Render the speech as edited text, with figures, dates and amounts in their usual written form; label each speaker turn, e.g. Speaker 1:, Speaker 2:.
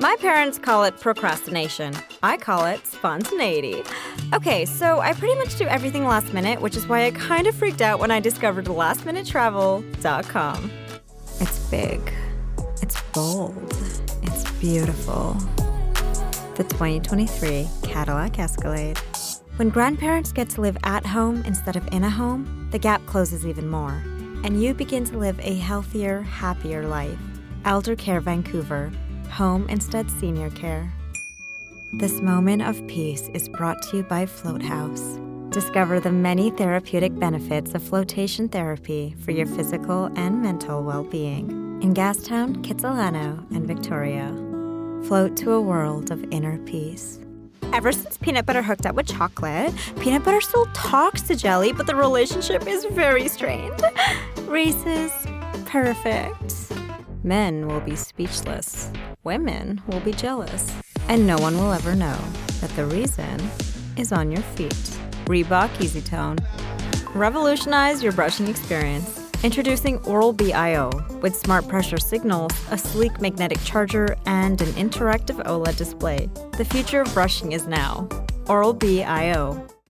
Speaker 1: My parents call it procrastination. I call it spontaneity. Okay, so I pretty much do everything last minute, which is why I kind of freaked out when I discovered lastminutetravel.com. It's big. It's bold. It's beautiful. The 2023 Cadillac Escalade. When grandparents get to live at home instead of in a home, the gap closes even more, and you begin to live a healthier, happier life. Elder Care Vancouver. Home instead senior care. This moment of peace is brought to you by Float House. Discover the many therapeutic benefits of flotation therapy for your physical and mental well-being in Gastown, Kitsilano, and Victoria. Float to a world of inner peace. Ever since peanut butter hooked up with chocolate, peanut butter still talks to jelly, but the relationship is very strained. Reese's, perfect. Men will be speechless. Women will be jealous. And no one will ever know that the reason is on your feet. Reebok Easy Tone. Revolutionize your brushing experience. Introducing Oral-B iO with smart pressure signals, a sleek magnetic charger, and an interactive OLED display. The future of brushing is now. Oral-B iO.